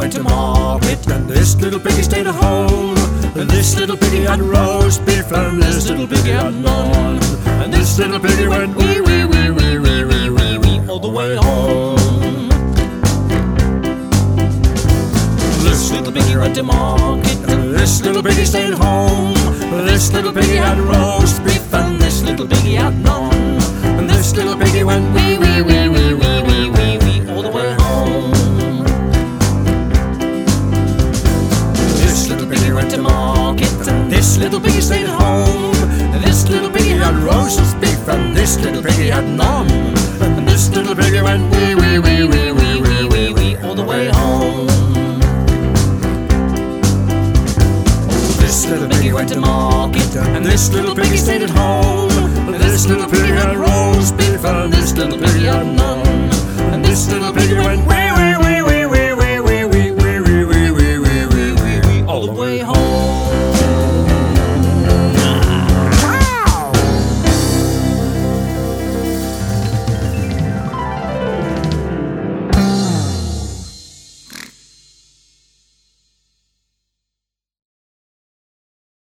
went to market, and this little piggy stayed at home. This little piggy had roast beef, and this little piggy had none. And this little piggy went wee wee wee wee wee wee wee wee all the way home. This little piggy went to market, and this little piggy stayed at home. This little piggy had roast beef, and this little piggy had none. And this little piggy went wee wee wee wee wee wee wee wee all the way home. This little piggy went to market, and this little piggy stayed at home. This little piggy had roast beef, and this little piggy had none. And this little piggy went wee wee wee wee wee wee wee wee all the way home. This little piggy went to market, and this little piggy stayed at home. This little piggy